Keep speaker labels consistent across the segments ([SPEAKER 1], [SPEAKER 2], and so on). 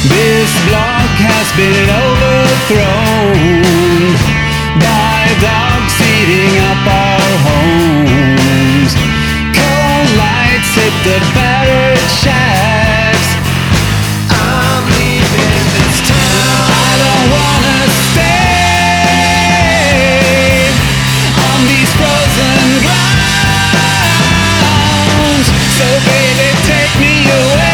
[SPEAKER 1] This block has been overthrown by dogs eating up our homes. Cold lights hit the battered shacks. I'm leaving this town. I don't wanna stay on these frozen grounds. So baby, take me away.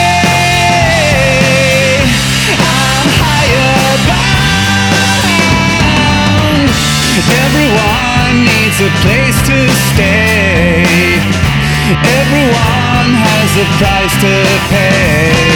[SPEAKER 1] Everyone needs a place to stay. Everyone has a price to pay.